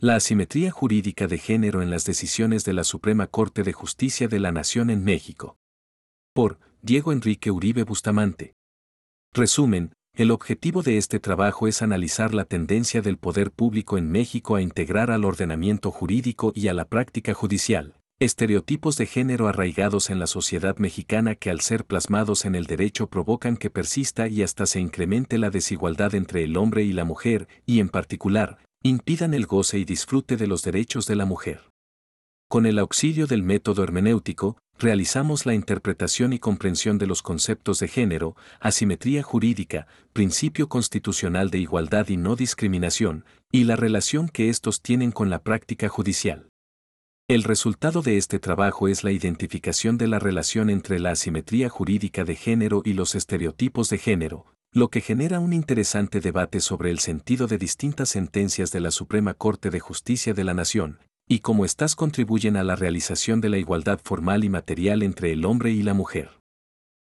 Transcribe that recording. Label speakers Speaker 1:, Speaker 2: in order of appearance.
Speaker 1: La asimetría jurídica de género en las decisiones de la Suprema Corte de Justicia de la Nación en México. Por Diego Enrique Uribe Bustamante. Resumen, el objetivo de este trabajo es analizar la tendencia del poder público en México a integrar al ordenamiento jurídico y a la práctica judicial estereotipos de género arraigados en la sociedad mexicana que al ser plasmados en el derecho provocan que persista y hasta se incremente la desigualdad entre el hombre y la mujer, y en particular, impidan el goce y disfrute de los derechos de la mujer. Con el auxilio del método hermenéutico, realizamos la interpretación y comprensión de los conceptos de género, asimetría jurídica, principio constitucional de igualdad y no discriminación, y la relación que estos tienen con la práctica judicial. El resultado de este trabajo es la identificación de la relación entre la asimetría jurídica de género y los estereotipos de género, lo que genera un interesante debate sobre el sentido de distintas sentencias de la Suprema Corte de Justicia de la Nación, y cómo éstas contribuyen a la realización de la igualdad formal y material entre el hombre y la mujer.